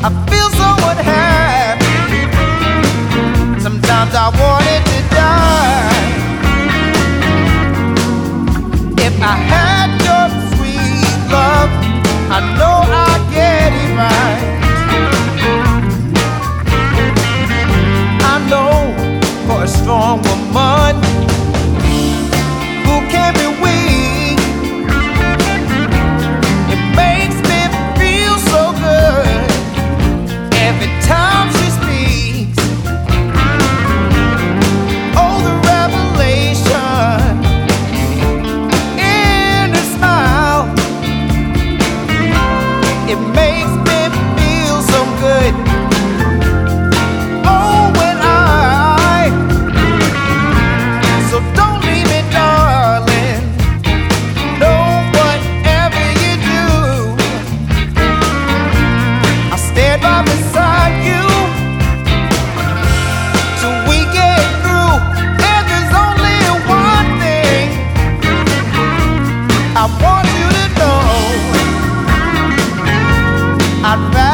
I feel so unhappy. Sometimes I wanted to die. If I had your sweet love, I know I'd get it right. I know for a strong woman who can be weak, it makes me feel so good every time she speaks. Oh, the revelation in her smile, it makes me feel so good. Oh, when so don't leave me, darling. No, whatever you do, I'll stand by beside you till we get through. And there's only one thing I want you to know. I'd rather